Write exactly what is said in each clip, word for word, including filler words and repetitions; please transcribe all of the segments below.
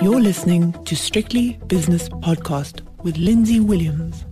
You're listening to Strictly Business Podcast with Lindsay Williams.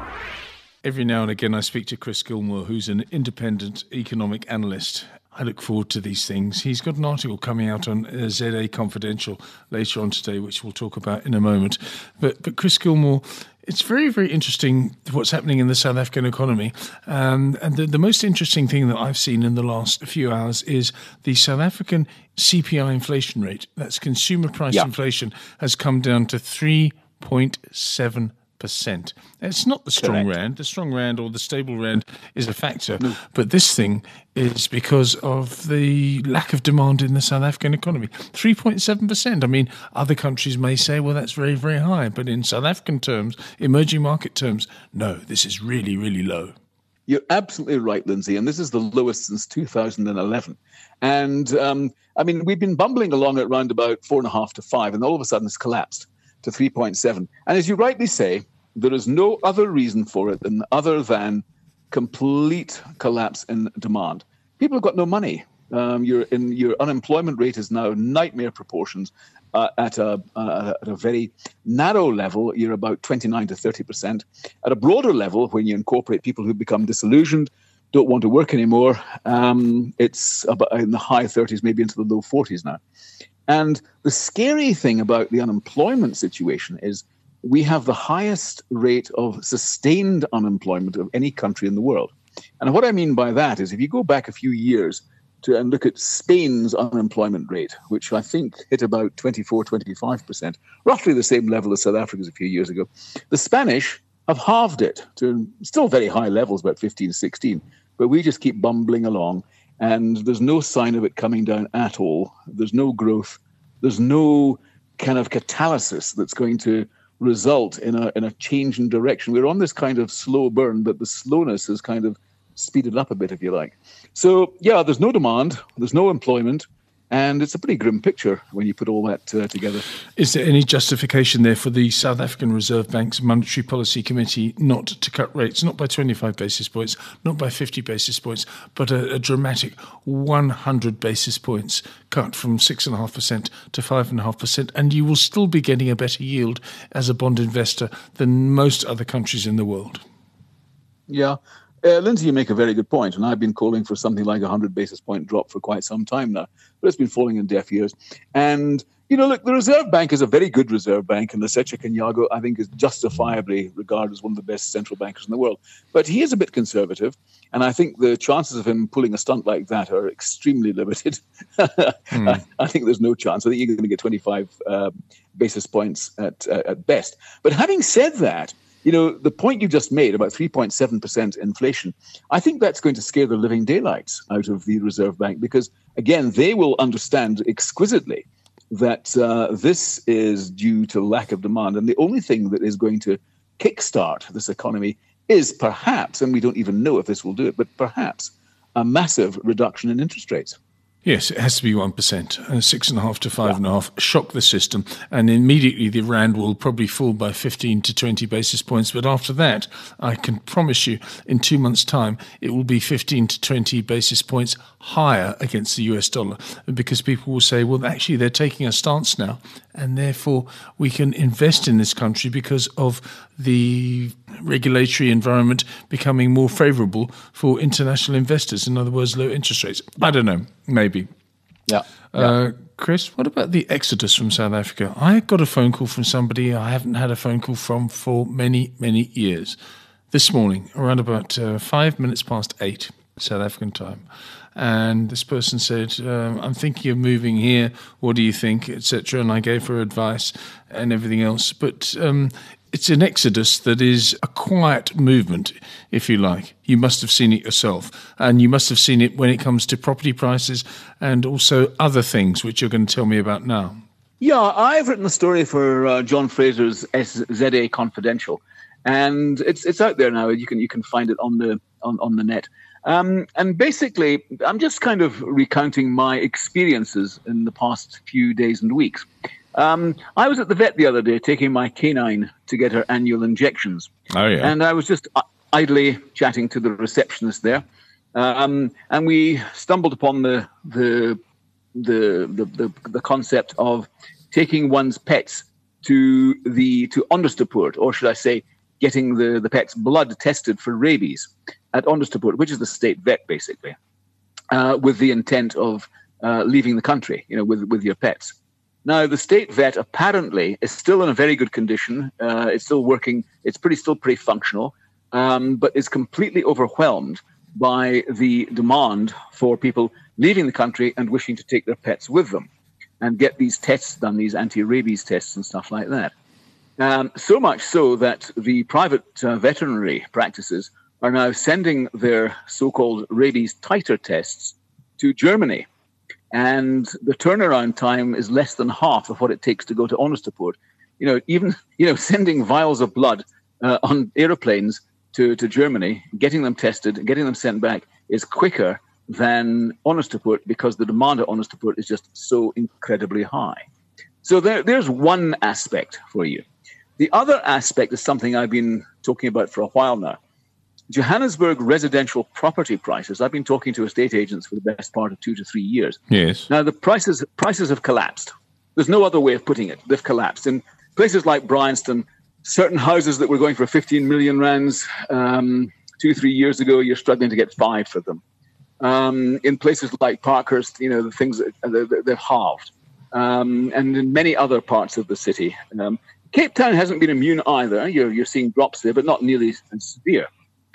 Every now and again I speak to Chris Gilmore, who's an independent economic analyst. I look forward to these things. He's got an article coming out on uh, Z A Confidential later on today, which we'll talk about in a moment. But, but Chris Gilmore, it's very, very interesting what's happening in the South African economy. Um, and the, the most interesting thing that I've seen in the last few hours is the South African C P I inflation rate. That's consumer price yeah. inflation has come down to three point seven percent. It's not the strong Correct. rand. The strong rand or the stable rand is a factor. No. But this thing is because of the lack of demand in the South African economy. three point seven percent. I mean, other countries may say, well, that's very, very high. But in South African terms, emerging market terms, no, this is really, really low. You're absolutely right, Lindsay. And this is the lowest since two thousand eleven. And, um, I mean, we've been bumbling along at around about four and a half to five, and all of a sudden it's collapsed to three point seven. And as you rightly say, there is no other reason for it than other than complete collapse in demand. People have got no money. Um, your in your unemployment rate is now nightmare proportions. Uh, at a uh, at a very narrow level, you're about twenty-nine to thirty percent. At a broader level, when you incorporate people who become disillusioned, don't want to work anymore, um, it's about in the high thirties, maybe into the low forties now. And the scary thing about the unemployment situation is we have the highest rate of sustained unemployment of any country in the world. And what I mean by that is if you go back a few years to and look at Spain's unemployment rate, which I think hit about twenty-four, twenty-five percent, roughly the same level as South Africa's a few years ago. The Spanish have halved it to still very high levels, about fifteen, sixteen. But we just keep bumbling along, and there's no sign of it coming down at all. There's no growth. There's no kind of catalysis that's going to result in a in a change in direction. We're on this kind of slow burn, but the slowness has kind of speeded up a bit, if you like. So, yeah, there's no demand, there's no employment, and it's a pretty grim picture when you put all that uh, together. Is there any justification there for the South African Reserve Bank's Monetary Policy Committee not to cut rates, not by twenty-five basis points, not by fifty basis points, but a, a dramatic one hundred basis points cut from six point five percent to five point five percent, and you will still be getting a better yield as a bond investor than most other countries in the world? Yeah. Uh, Lindsay, you make a very good point, and I've been calling for something like a one hundred basis point drop for quite some time now, but it's been falling in deaf ears. And, you know, look, the Reserve Bank is a very good Reserve Bank, and Lesetja Kganyago, I think, is justifiably regarded as one of the best central bankers in the world. But he is a bit conservative, and I think the chances of him pulling a stunt like that are extremely limited. mm. I, I think there's no chance. I think you're going to get twenty-five uh, basis points at, uh, at best. But having said that, you know, the point you just made about three point seven percent inflation, I think that's going to scare the living daylights out of the Reserve Bank because, again, they will understand exquisitely that uh, this is due to lack of demand. And the only thing that is going to kickstart this economy is perhaps, and we don't even know if this will do it, but perhaps a massive reduction in interest rates. Yes, it has to be one percent, uh, six and a half to five yeah. and a half, shock the system. And immediately the rand will probably fall by fifteen to twenty basis points. But after that, I can promise you in two months' time, it will be fifteen to twenty basis points higher against the U S dollar because people will say, well, actually, they're taking a stance now. And therefore, we can invest in this country because of the regulatory environment becoming more favourable for international investors. In other words, low interest rates. I don't know, maybe. Yeah. Uh, yeah. Chris, what about the exodus from South Africa? I got a phone call from somebody I haven't had a phone call from for many, many years. This morning, around about uh, five minutes past eight, South African time. And this person said, um, I'm thinking of moving here. What do you think, et cetera. And I gave her advice and everything else. But um, it's an exodus that is a quiet movement, if you like. You must have seen it yourself. And you must have seen it when it comes to property prices and also other things, which you're going to tell me about now. Yeah, I've written a story for uh, John Fraser's Z A Confidential. And it's it's out there now. You can you can find it on the on, on the net. Um, and basically, I'm just kind of recounting my experiences in the past few days and weeks. Um, I was at the vet the other day taking my canine to get her annual injections. Oh, yeah. And I was just idly chatting to the receptionist there. Um, and we stumbled upon the the, the the the the concept of taking one's pets to the to Onderstepoort, or should I say, getting the, the pet's blood tested for rabies at Onderstepoort, which is the state vet, basically, uh, with the intent of uh, leaving the country, you know, with, with your pets. Now, the state vet apparently is still in a very good condition. Uh, it's still working. It's pretty still pretty functional, um, but is completely overwhelmed by the demand for people leaving the country and wishing to take their pets with them and get these tests done, these anti-rabies tests and stuff like that. Um, so much so that the private uh, veterinary practices are now sending their so-called rabies titer tests to Germany. And the turnaround time is less than half of what it takes to go to Onderstepoort. You know, even, you know, sending vials of blood uh, on aeroplanes to, to Germany, getting them tested, getting them sent back is quicker than Onderstepoort because the demand at Onderstepoort is just so incredibly high. So there, there's one aspect for you. The other aspect is something I've been talking about for a while now. Johannesburg residential property prices, I've been talking to estate agents for the best part of two to three years. Yes. Now, the prices prices have collapsed. There's no other way of putting it. They've collapsed. In places like Bryanston, certain houses that were going for fifteen million rands um, two, three years ago, you're struggling to get five for them. Um, in places like Parkhurst, you know, the things, that, they've halved. Um, and in many other parts of the city. Um, Cape Town hasn't been immune either. You're, you're seeing drops there, but not nearly as severe.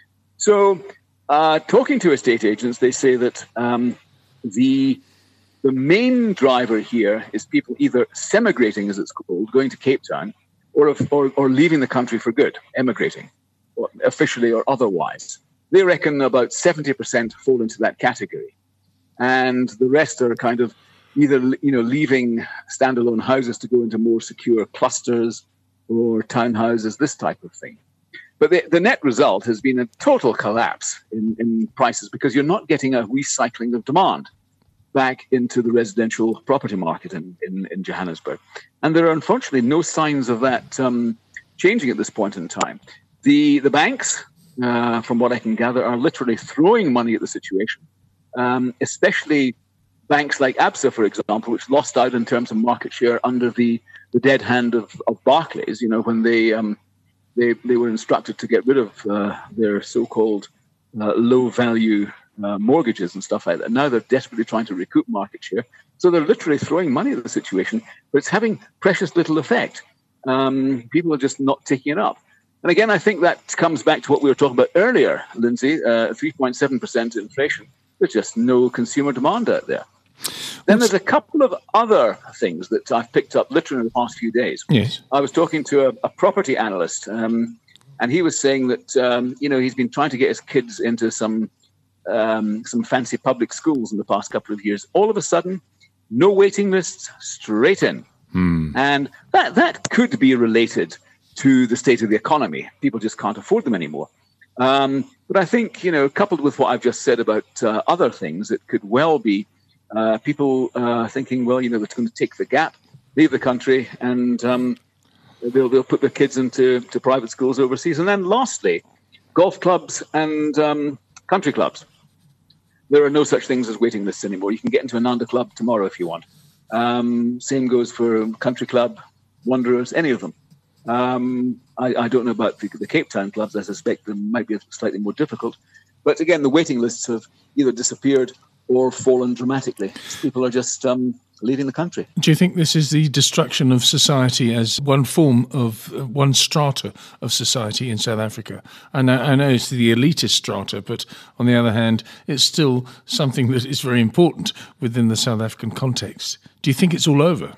So, uh, talking to estate agents, they say that um, the the main driver here is people either semigrating, as it's called, going to Cape Town, or if, or, or leaving the country for good, emigrating, or officially or otherwise. They reckon about seventy percent fall into that category, and the rest are kind of either, you know, leaving standalone houses to go into more secure clusters or townhouses, this type of thing. But the, the net result has been a total collapse in, in prices because you're not getting a recycling of demand back into the residential property market in, in, in Johannesburg. And there are unfortunately no signs of that um, changing at this point in time. The, the banks, uh, from what I can gather, are literally throwing money at the situation, um, especially banks like Absa, for example, which lost out in terms of market share under the, the dead hand of, of Barclays, you know, when they... Um, They they were instructed to get rid of uh, their so-called uh, low-value uh, mortgages and stuff like that. Now they're desperately trying to recoup market share. So they're literally throwing money at the situation, but it's having precious little effect. Um, people are just not taking it up. And again, I think that comes back to what we were talking about earlier, Lindsay, uh, three point seven percent inflation. There's just no consumer demand out there. Then there's a couple of other things that I've picked up literally in the past few days. Yes. I was talking to a, a property analyst, um, and he was saying that, um, you know, he's been trying to get his kids into some um, some fancy public schools in the past couple of years. All of a sudden, no waiting lists, straight in. Hmm. And that, that could be related to the state of the economy. People just can't afford them anymore. Um, but I think, you know, coupled with what I've just said about uh, other things, it could well be Uh, people uh, thinking, well, you know, they're going to take the gap, leave the country, and um, they'll they'll put their kids into to private schools overseas. And then lastly, golf clubs and um, country clubs. There are no such things as waiting lists anymore. You can get into an Ananda club tomorrow if you want. Um, same goes for country club, Wanderers, any of them. Um, I, I don't know about the, the Cape Town clubs. I suspect they might be slightly more difficult. But again, the waiting lists have either disappeared or fallen dramatically. People are just um, leaving the country. Do you think this is the destruction of society as one form of, uh, one strata of society in South Africa? I know, I know it's the elitist strata, but on the other hand, it's still something that is very important within the South African context. Do you think it's all over?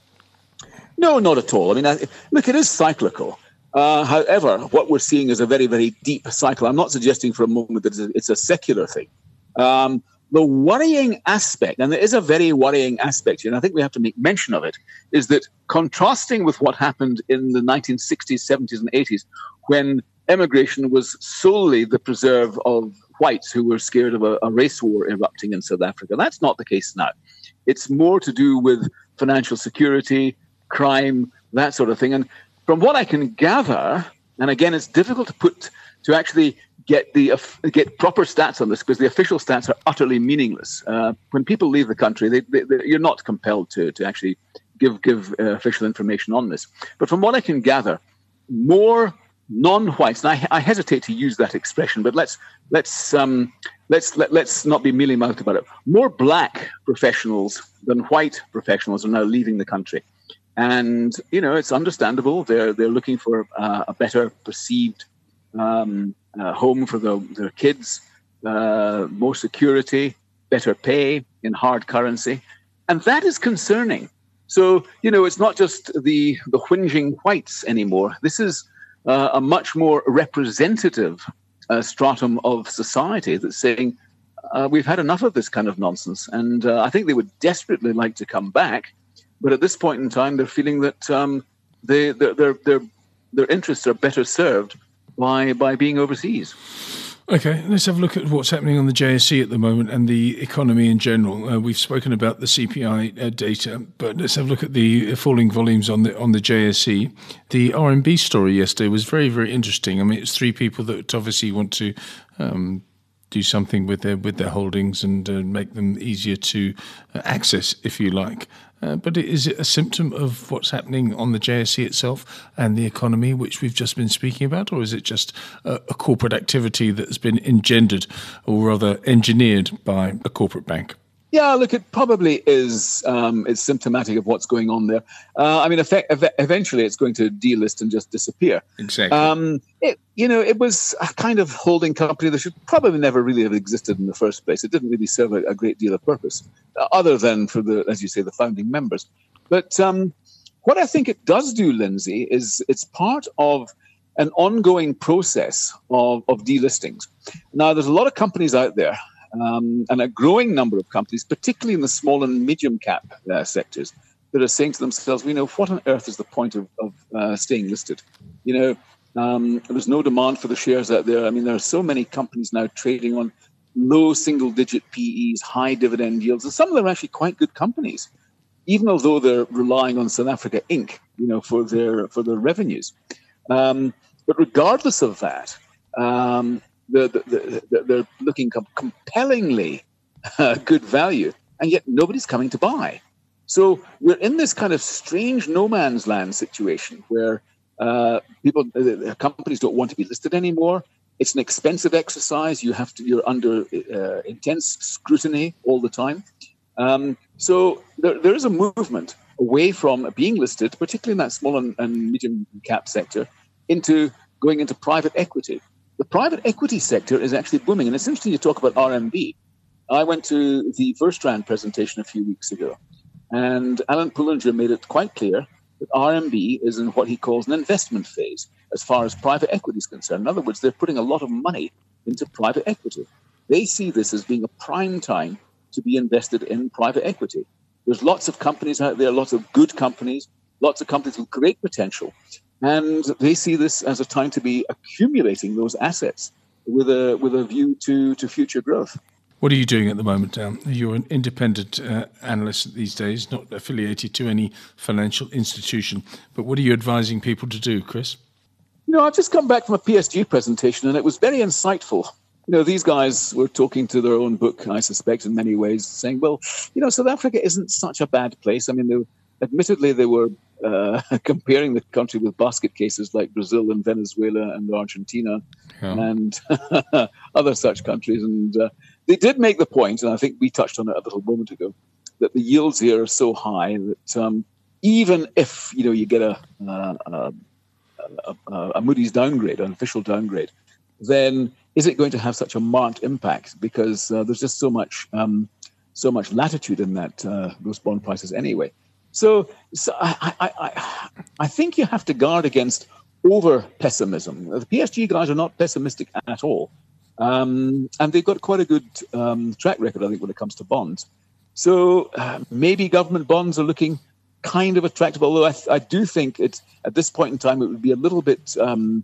No, not at all. I mean, I, look, it is cyclical. Uh, however, what we're seeing is a very, very deep cycle. I'm not suggesting for a moment that it's a, it's a secular thing. Um, The worrying aspect, and there is a very worrying aspect here, and I think we have to make mention of it, is that contrasting with what happened in the nineteen sixties, seventies, and eighties, when emigration was solely the preserve of whites who were scared of a, a race war erupting in South Africa. That's not the case now. It's more to do with financial security, crime, that sort of thing. And from what I can gather, and again, it's difficult to put to actually get the uh, get proper stats on this because the official stats are utterly meaningless. Uh, when people leave the country, they, they, they, you're not compelled to to actually give give uh, official information on this. But from what I can gather, more non-whites, and I, I hesitate to use that expression, but let's let's um, let's let, let's not be mealy-mouthed about it. More black professionals than white professionals are now leaving the country, and you know it's understandable. They're they're looking for uh, a better perceived um, uh, home for the, their kids, uh, more security, better pay in hard currency, and that is concerning. So you know it's not just the the whinging whites anymore. This is Uh, a much more representative uh, stratum of society that's saying, uh, we've had enough of this kind of nonsense. And uh, I think they would desperately like to come back. But at this point in time, they're feeling that um, they, their, their, their, their interests are better served by, by being overseas. Okay, let's have a look at what's happening on the J S C at the moment and the economy in general. Uh, we've spoken about the C P I uh, data, but let's have a look at the falling volumes on the on the J S C. The R M B story yesterday was very, very interesting. I mean, it's three people that obviously want to um, do something with their with their holdings and uh, make them easier to uh, access, if you like. Uh, but is it a symptom of what's happening on the J S C itself and the economy, which we've just been speaking about, or is it just a, a corporate activity that's been engendered, or rather engineered, by a corporate bank? Yeah, look, it probably is. Um, it's symptomatic of what's going on there. Uh, I mean, effect, ev- eventually it's going to delist and just disappear. Exactly. Um, it, you know, it was a kind of holding company that should probably never really have existed in the first place. It didn't really serve a, a great deal of purpose, uh, other than for the, as you say, the founding members. But um, what I think it does do, Lindsay, is it's part of an ongoing process of, of delistings. Now, there's a lot of companies out there, Um, and a growing number of companies, particularly in the small and medium cap uh, sectors, that are saying to themselves, you know, what on earth is the point of, of uh, staying listed? You know, um, there's no demand for the shares out there. I mean, there are so many companies now trading on low single-digit P Es, high dividend yields, and some of them are actually quite good companies, even although they're relying on South Africa Incorporated, you know, for their for their revenues. Um, but regardless of that, um, The, the, the, they're looking com- compellingly uh, good value, and yet nobody's coming to buy. So we're in this kind of strange no man's land situation where uh, people, uh, companies don't want to be listed anymore. It's an expensive exercise. You have to, you're under uh, intense scrutiny all the time. Um, so there, there is a movement away from being listed, particularly in that small and, and medium cap sector, into going into private equity. The private equity sector is actually booming. And it's interesting you talk about R M B. I went to the FirstRand presentation a few weeks ago, and Alan Pullinger made it quite clear that R M B is in what he calls an investment phase as far as private equity is concerned. In other words, they're putting a lot of money into private equity. They see this as being a prime time to be invested in private equity. There's lots of companies out there, lots of good companies, lots of companies with great potential. And they see this as a time to be accumulating those assets with a with a view to, to future growth. What are you doing at the moment? Um, you're an independent uh, analyst these days, not affiliated to any financial institution. But what are you advising people to do, Chris? You know, I've just come back from a P S G presentation, and it was very insightful. You know, these guys were talking to their own book, I suspect, in many ways, saying, well, you know, South Africa isn't such a bad place. I mean, they were, admittedly, they were uh, comparing the country with basket cases like Brazil and Venezuela and Argentina yeah. and other such countries. And uh, they did make the point, and I think we touched on it a little moment ago, that the yields here are so high that um, even if, you know, you get a, uh, a, a, a Moody's downgrade, an official downgrade, then is it going to have such a marked impact? Because uh, there's just so much um, so much latitude in that uh, those bond prices anyway. So, so I, I, I, I think you have to guard against over pessimism. The P S G guys are not pessimistic at all. Um, and they've got quite a good um, track record, I think, when it comes to bonds. So uh, maybe government bonds are looking kind of attractive, although I, I do think it's, at this point in time it would be a little bit um,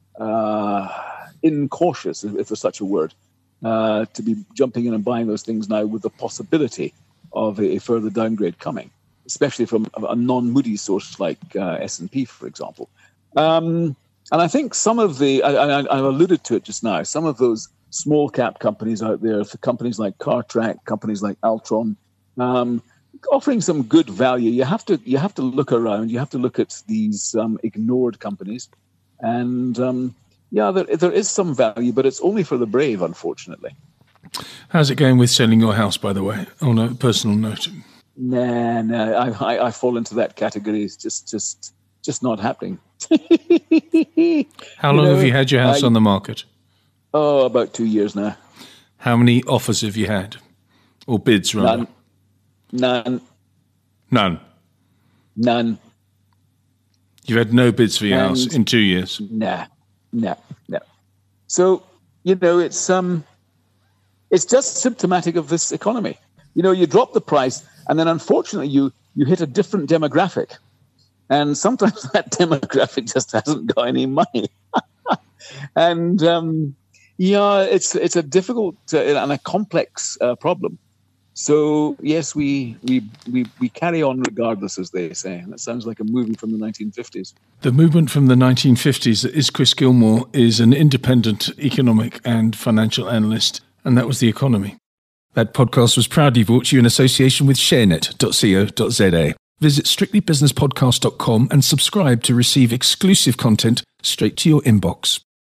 uh, incautious, if there's such a word, uh, to be jumping in and buying those things now with the possibility of a, a further downgrade coming, especially from a, a non-Moody's source like uh, S and P, for example. Um, and I think some of the, I, I, I alluded to it just now, some of those small cap companies out there, for companies like CarTrack, companies like Altron, um, offering some good value. You have to you have to look around. You have to look at these um, ignored companies, and um, yeah, there there is some value, but it's only for the brave, unfortunately. How's it going with selling your house, by the way, on a personal note? Nah, nah, I, I, I fall into that category. It's just, just, just not happening. How long you know, have you had your house I, on the market? Oh, about two years now. How many offers have you had? Or bids, rather? None. None. None? None. You've had no bids for your and house in two years? Nah, nah, nah. So, you know, it's... um. It's just symptomatic of this economy. You know, you drop the price, and then unfortunately you you hit a different demographic. And sometimes that demographic just hasn't got any money. and, um, yeah, it's it's a difficult uh, and a complex uh, problem. So, yes, we, we, we, we carry on regardless, as they say. That sounds like a movie from the nineteen fifties. The movement from the nineteen fifties is Chris Gilmore is an independent economic and financial analyst. And that was The Economy. That podcast was proudly brought to you in association with sharenet dot co dot za. Visit strictly business podcast dot com and subscribe to receive exclusive content straight to your inbox.